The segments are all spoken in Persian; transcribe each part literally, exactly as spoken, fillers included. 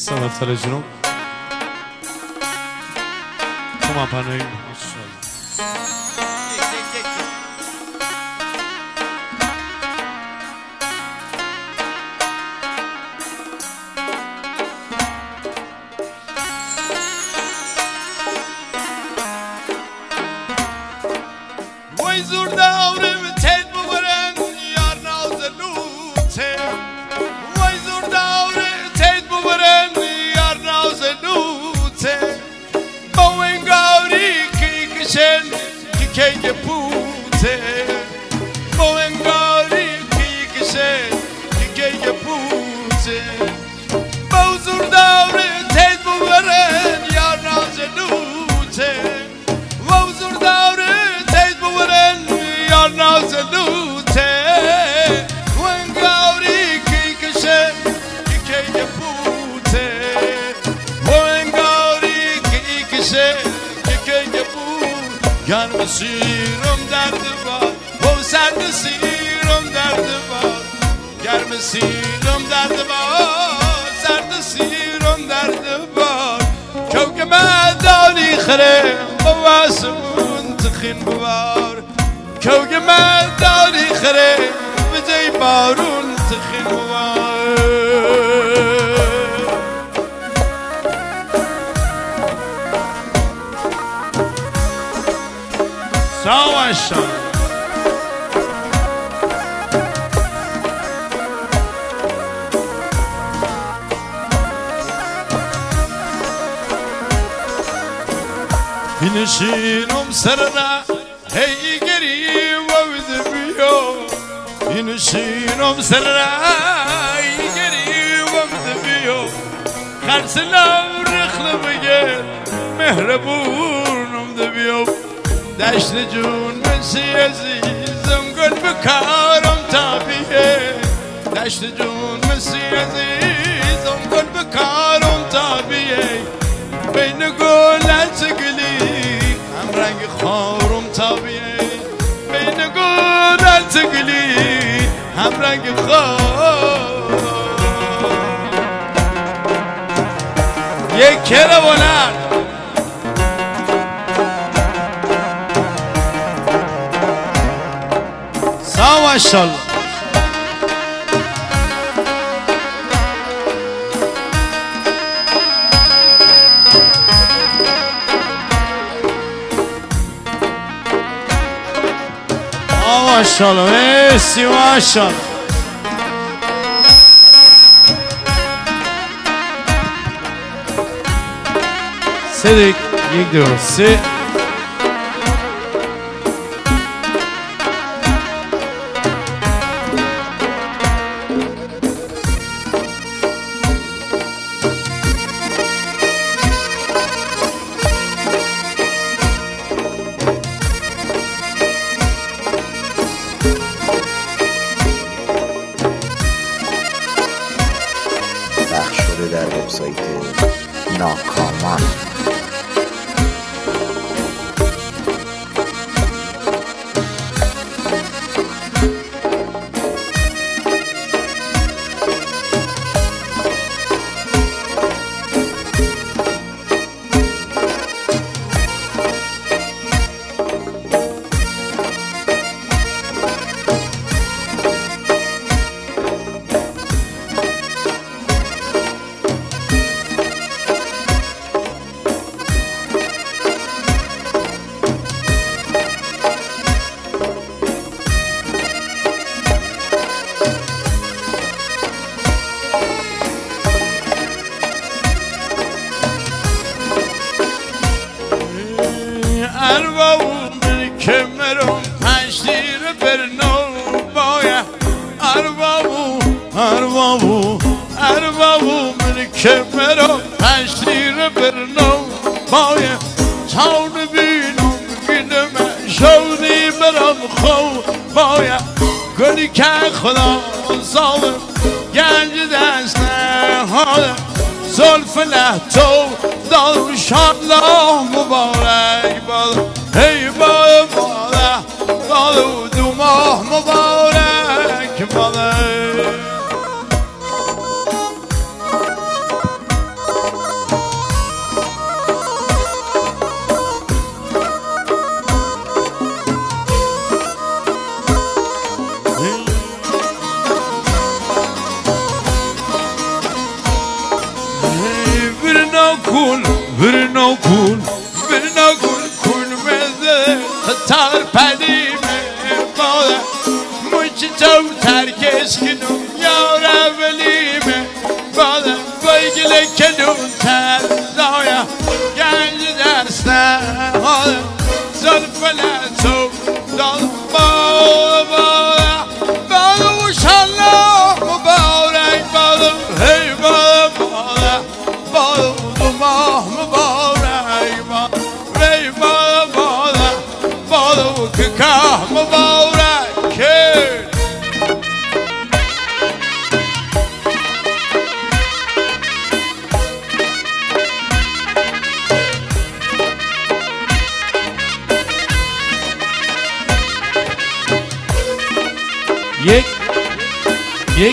مرسم افتال جنوب تومان پناهی وای زور دورم تید ببرن یار نازلوته وای زور دورم تید ببرن یار نازلوته با انگاری کی کشن کی کی پوته با انگاری کی کشن کی کی پوته با زور دورم تید ببرن یار نازلوته وای زور دورم نازلوته وانگاری کی کشه کی کی پوته وانگاری کی کشه کی کی پوت گرم سیرم در دوار و سرد سیرم در دوار گرم سیرم در دوار سرد سیرم در دوار کوک مداری خره بواسمون تخین بوار کوک مداری خره به جای بارون تخینوار سواشان بینشینم سرنا هی گری وود بیو بینشینم سرنا هی گری وود بیو خرسلم رخل بگر مهربونم دبیو دشت جون منسی عزیزم گل بکارم تابیه دشت جون منسی عزیزم گل بکارم تابیه بین گلت گلی هم رنگ خارم تابیه بین گلت گلی هم رنگ خار یک کره بلند سواشال ماشاءالله مرسی ماشاءالله سه دیگ یک دو سه در وبسایت ناکامان ارواو من کمرم پنج تیر برنو باید ارواو ارواو ارواو من کمرم پنج تیر برنو باید تاون بینم گیدم شونی برم خو باید گلی که خدا ظالم گنج دست نهاده زلف لحتو دار شالله مبارک باد هی باد باد باد دو ماه مبارک باد کن ورنا کن ورنا کن کن مزه تار پدیمه بالا مچ تو ترکش کنم یار اولیمه بالا بایگل کنم تردایا گنج درسته حالا زلف لطو دال بالا بالا بالا وشالله مبارک بالا هی بالا بالا بالا دو ماه مبارک بالا هی بالا بالا بالا که که مبارک یک یک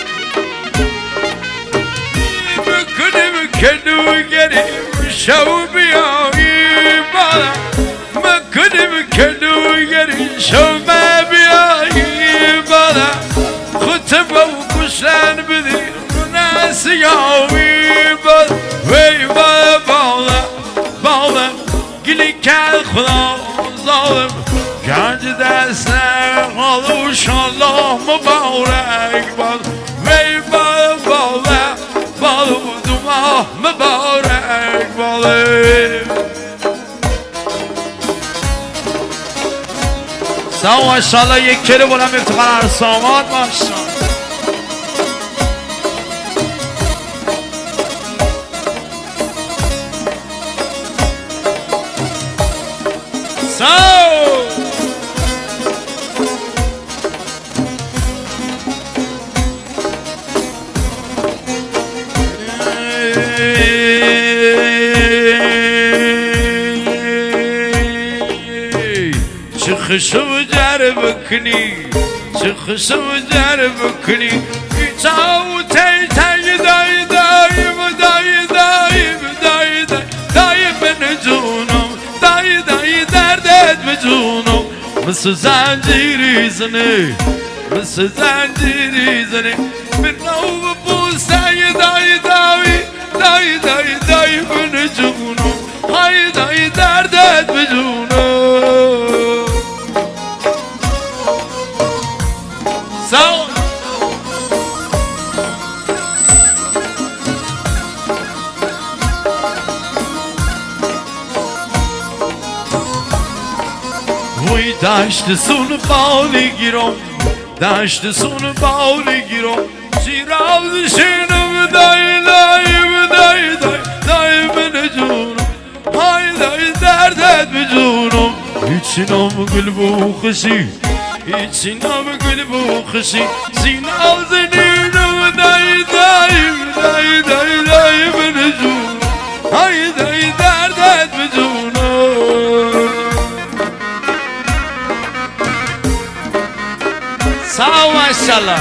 بکنیم کنو گریم شو بیایی بالا بکنیم کنو گریم شو بیایی بالا خود با کشن بدیم نسیاوی بالا وی بالا بالا بالا گلی کل خدا ظالم گنج دسته حالا شالله مبارک باد وی بالا بالا بالا دو ماه مبارک بالا سلام ماشاءالله یک کلی بلند افتخار ارسامات ماشاءالله سلام چه خشو جر بکنی چه خشو جر بکنی ایتاو تی تی دای دایم دای دایم دای دای دای من جونم دای دای دردت به جونم مثل زنجیری زنه مثل زنجیری زنه من نو بوسته دای دای دای دای دای من جونم های دای دردت به جونم سلام وی دشت سون بالی گیرم دشت سون بالی گیرم شیراز شینم دای دای دای دای دای من جونم های دای دردت به جونم هیچی نام گل بخشی هیچی نام گل بخشی سینال زنینم دای دای دای دای دای من جونم های دای دردت به جونم سلام ماشاءالله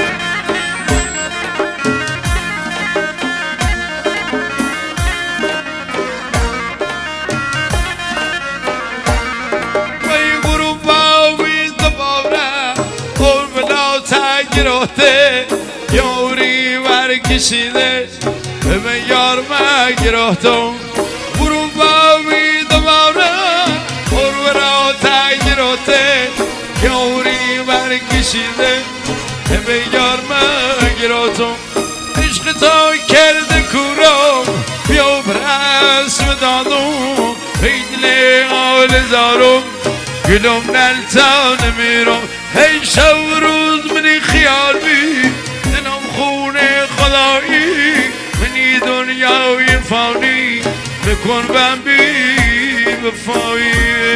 گرفته یاری ورکشیده به یار ما گرفتم برو باوی دوباره برو تا گرفته یاری ورکشیده به یار ما گرفتم عشق تا کرده کورم بیا برسم دادم پیدل آل زارم گلوم نلتا نمیرم هی شو روز منی خیال بی دلم خونه خدایی منی دنیای فانی بکن بم بی بفایی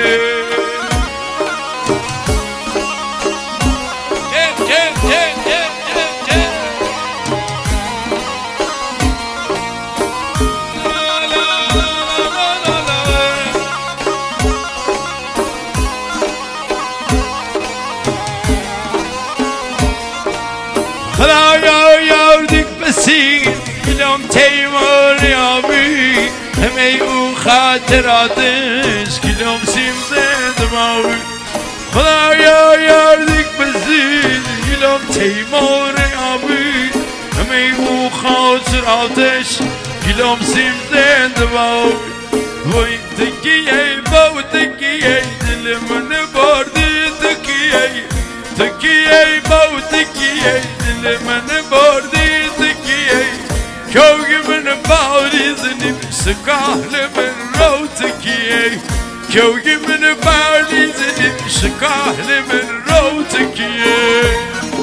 خدایا یاردیک بسیر گلم تیمار یابی همه او خاطراتش گلم سیم زند ماوی خدایا یاردیک بسیر گلم تیمار یابی همه او خاطراتش گلام سیم زنده باوی وای تکیه باو تکیه دل من بردی تکیه تکیه باو تکیه دل من بردی تکیه کوگی من باریزنیم سکال من رو تکیه کوگی من باریزنیم سکال من رو تکیه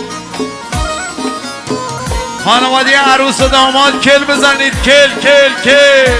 خانواده عروس و داماد کل بزنید کل کل کل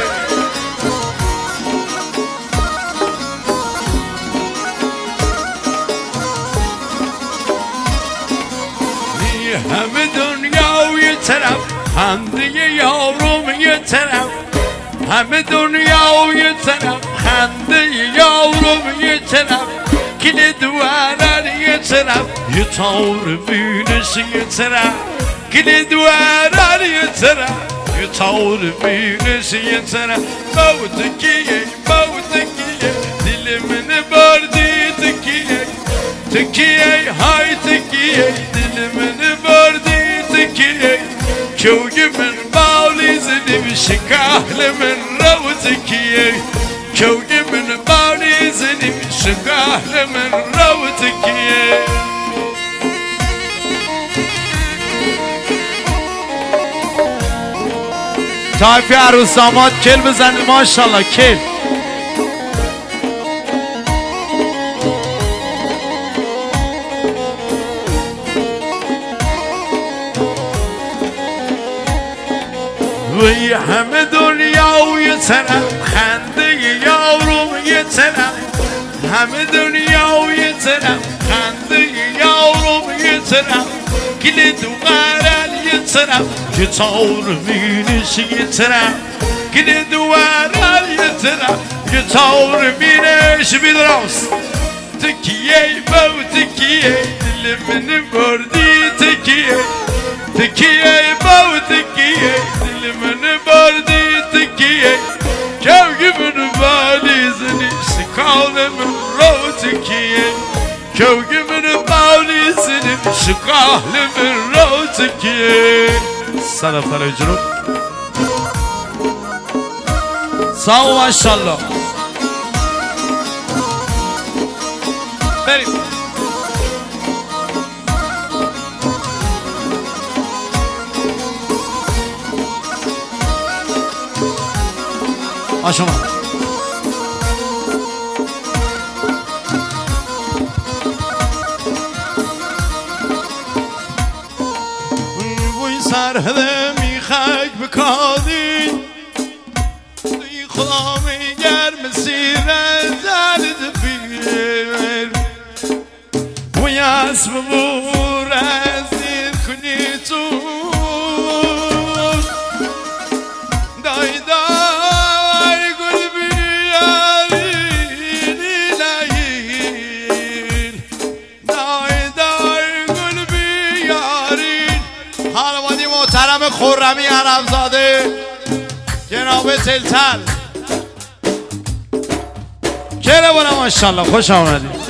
همه دنیا و یه طرف خنده یارم یه طرف همه دنیا و یه طرف خنده یارم یه طرف کل دوارن یه طرف یه تار بینش یه طرف کل دوارن یه طرف یه تار بینش یه طرف باو تکیه باو تکیه دل من بردی تکیه تکیه های تکیه دل من بردی تکیه کوگی من بالی زنیم شکاهل من رو تکیه کوگی من بالی زنیم شکاهل من رو تکیه تایفی عروس داماد کل بزنید ماشاءالله کل وی همه دنیا و یه طرف خنده یارم یه طرف همه دنیا و یه طرف خنده یارم یه طرف گل دو قرل یه طرف یه تار بینش یه طرف گل دو قرل یه طرف یه تار بینش بیدراست تکیه باو تکیه دل من بردی تکیه تکیه باو تکیه دل من بردی تکیه کوگی من بالی زنی شکال من رو تکیه کوگی من بالی زنی شکال من رو تکیه صدف تره جنوب ساو ماشاءالله بریم آشما وی سرهده میخک بکادی توی خدا میگر مسیر زلد بیر وی اسب بور از دیر کنی تو دای دای گل بیارین ایلین دای دای گل بیارین خانواده محترم خرمی عربزاده جناب تلتل کله بونه ماشاءالله خوش آمدید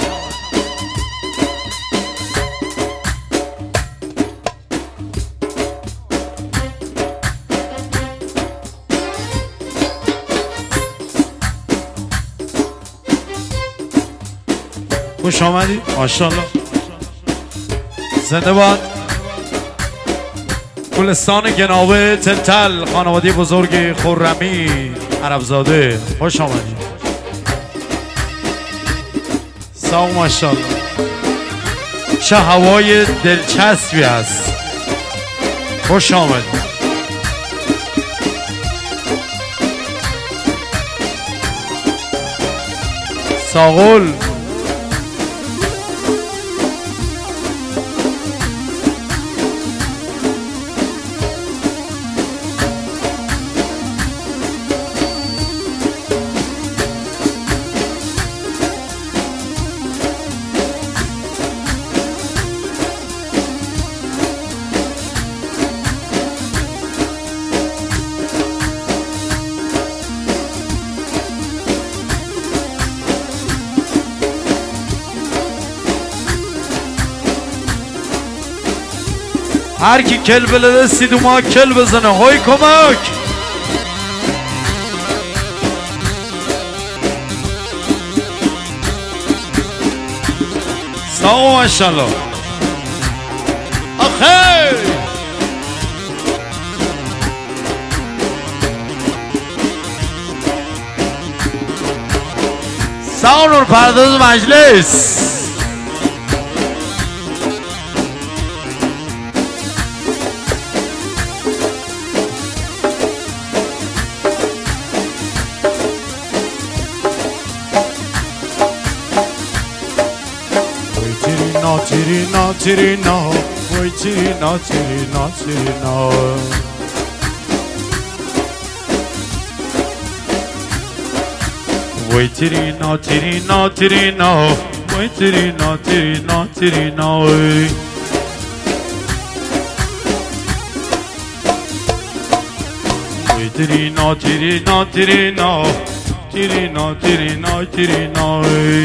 خوش آمدید ماشاءالله زنده باد گلستان گناوه تلتل خانواده بزرگ خرمی عربزاده خوش آمدید سلام ماشاءالله چه هوای دلچسبی است خوش آمدید ساغل هر کی کل بلده سیدو ما کل بزنه های کمک ساقو ماشالله آخه ساقو نور پرداز مجلس Tirina, tirina, oi tirina, tirina, tirina. Oi tirina, tirina, tirina, oi tirina, tirina, tirina, oi. Oi tirina, tirina, tirina, tirina, tirina, tirina, oi.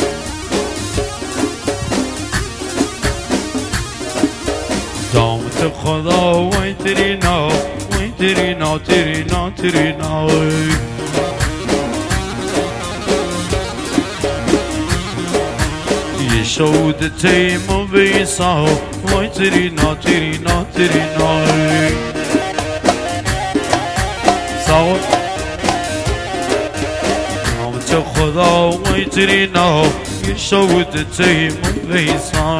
دامت خدا وای ترینا وای ترینا ترینا ترینا وای یه شود تیم و بیسا وای ترینا ترینا ترینا وای ساو دامت خدا وای ترینا یه شود تیم و بیسا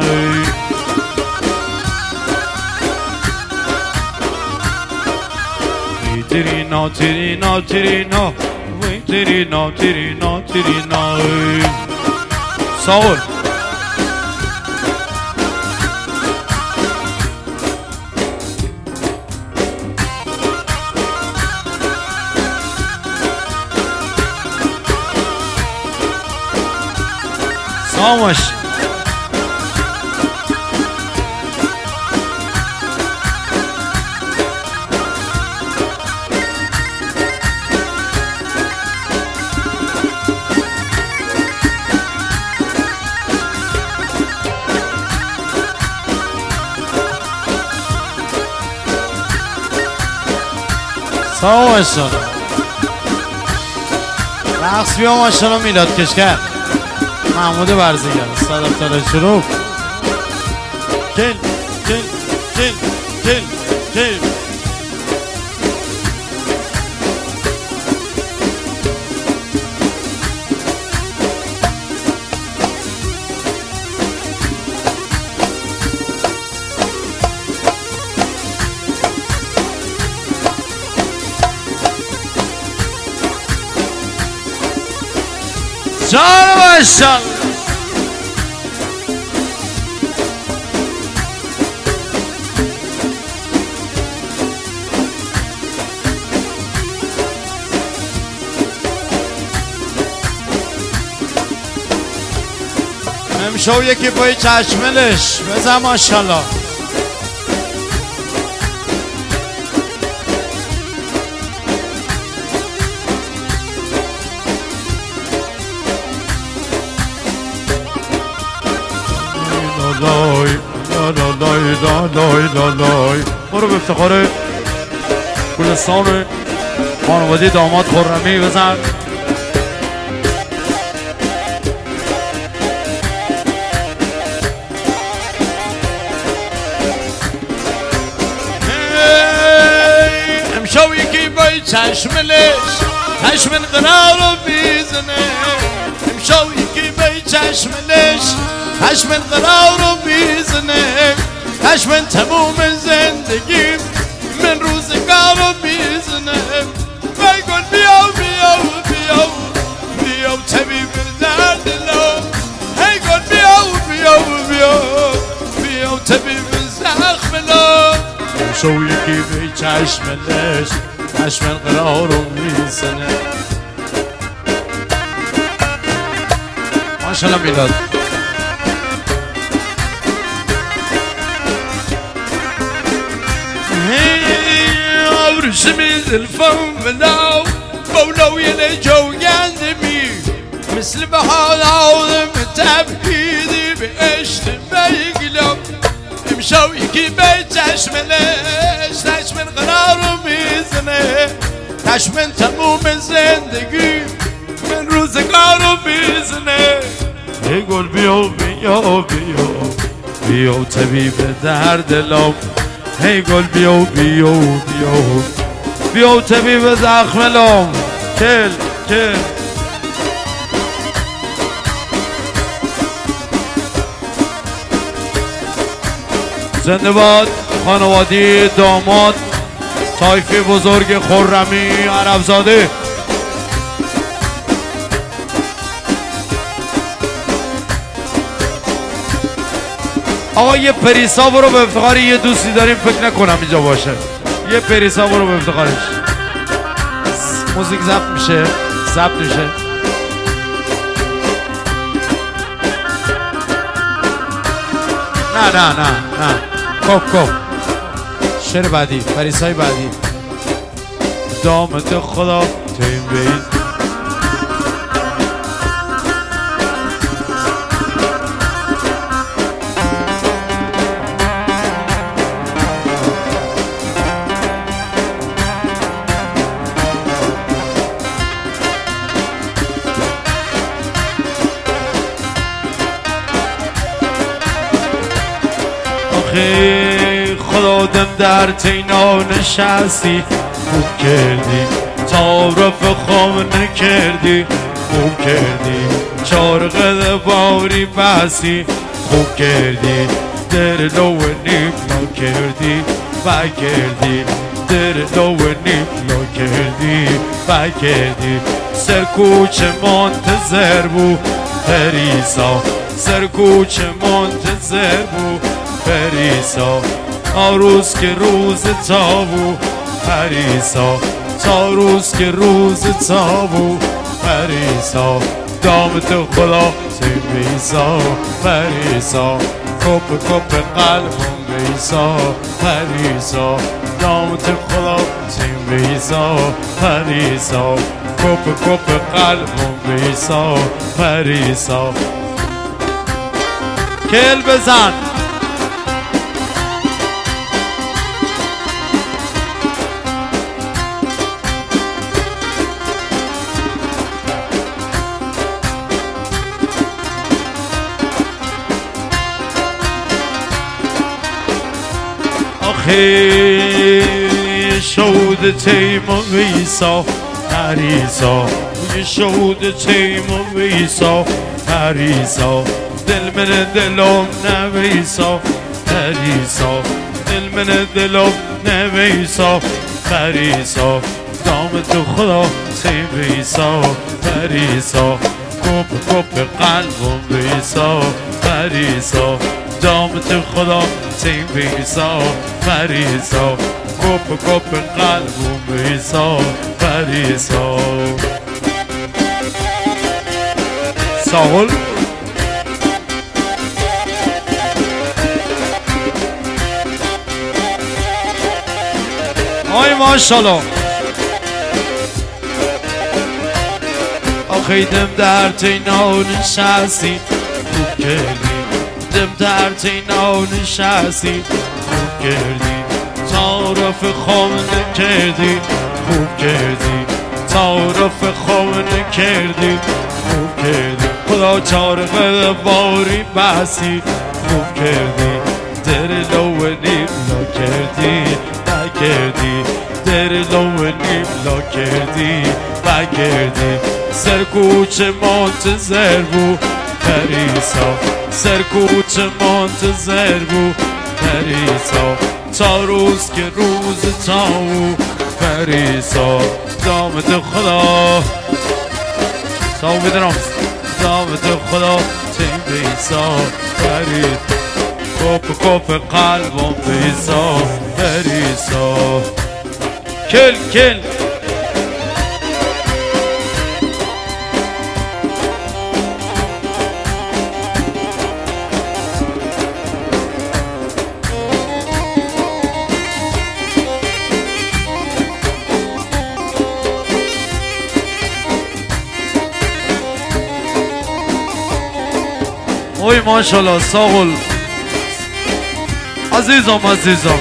Tirina, tirina, tirina, vay tirina, tirina, tirina. Sağ ol. Sağ ol. سلام ماشالله رقص بیا ماشالله میلاد کشگر محمود برزگر صدف تله شروع کل کل کل کل کل جان ماشالله امشو یکی پای چشملش بزن ماشالله لای لا لا لای لا لای لا لای برو به افتخار گلستان خانواده داماد خرمی بزن امشو یکی بای چشملش چشم قرار رو بیزنه امشو یکی بای چشملش چشم قرار رو بیزنه چشم تموم زندگیم من روزگار رو بیزنه بگل بیاو بیاو بیاو بیاو طبیب درد لو هی گل بیاو بیاو بیاو بیاو طبیب زخم لو شو یکی بی چشملش چشم قرار رو بیزنه ماشالله میلاد عرشمي الفم بلاو بولو يلجو يندمي مثل بحال عوض متبهيدي بقشت ما يقلب مشو يكي بيت تشملش تشمل قرار وميزنه تشمل تموم زندگي من روزگار وميزنه ای گل بیا بیا بیا بیا طبیب درد دلم ای گل بیا بیا بیا بیا طبیب زخم لام کل کل زنده باد خانوادی داماد طایفه بزرگ خرمی عربزاده. آقا یه پریسا برو به افتخار یه دوستی داریم فکر نکنم اینجا باشه. یه پریسا برو به افتخارش. موزیک ضبط میشه ضبط میشه نه نه نه نه کپ کپ شعر بعدی پریسای بعدی دامت خدا تیم بید خدا دم در تینا نشستی خوب کردی تعارف خام نکردی خوب کردی چار قد باری بستی خوب کردی در لو نیم لا کردی با کردی در لو نیم لا کردی با کردی سرکوچ منتظر بو پریسا سرکوچ منتظر بو پریسا آروز که روز تابو پریسا تا روز که روز تابو پریسا دامت خدا تیم بیسا پریسا کپ کپ قلبم بیسا پریسا دامت خدا تیم بیسا پریسا کپ کپ قلبم بیسا پریسا کل بزن آخه شود تیم ویسا پریسا شود تیم ویسا پریسا دل من دلم نویسا پریسا دل من دلم نویسا پریسا دام تو خدا تیم ویسا پریسا کپ کپ قلبم ویسا پریسا دام تو خدا تیم ویسا پریسا کپ کپ قلبم ویسا پریسا ساول آی ماشالله آخی دم در تینا نشستی خوب کردی دم در تینا نشستی خوب کردی تعارف خام نکردی خوب کردی تعارف خام نکردی خوب کردی خدا چارق باری بستی خوب کردی در لو نیم لا کردی کردی در لو نیم لا کردی با کردی سرکوچ منتظر بو پریسا سرکوچ منتظر بو پریسا تا روز که روز تاو پریسا دامت خدا تاو بدرم دامت خدا تیم بیسا پریسا کپ کپ قلبم بیسا پریسا کل کل اوی ماشالله ساغل عزیزم عزیزم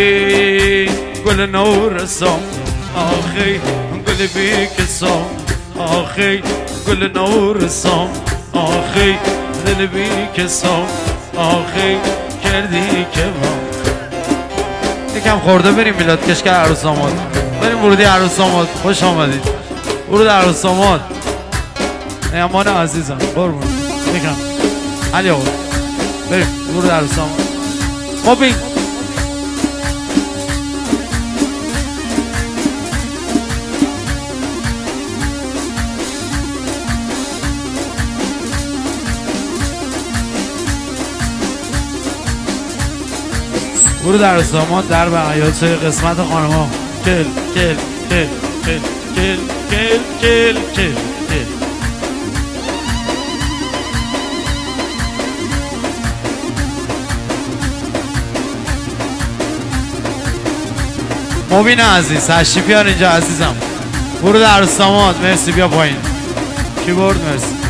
آخی گل نو رسام آخی گل بی کسام آخی گل نورسام آخی دل بی کسام آخی کردی که ما یکم خورده بریم میلاد کشکر عروس داماد بریم ورودی عروس داماد خوش آمدید ورود عروس داماد مهمان عزیزم قربون یکم علی آقا بریم ورود عروس داماد مابین ورود عروس داماد در بقیات قسمت خانم‌ها کل کل کل کل کل کل کل کل کل مبین عزیز تشریف بیار اینجا عزیزم ورود عروس داماد مرسی بیا پایین کیبورد مرسی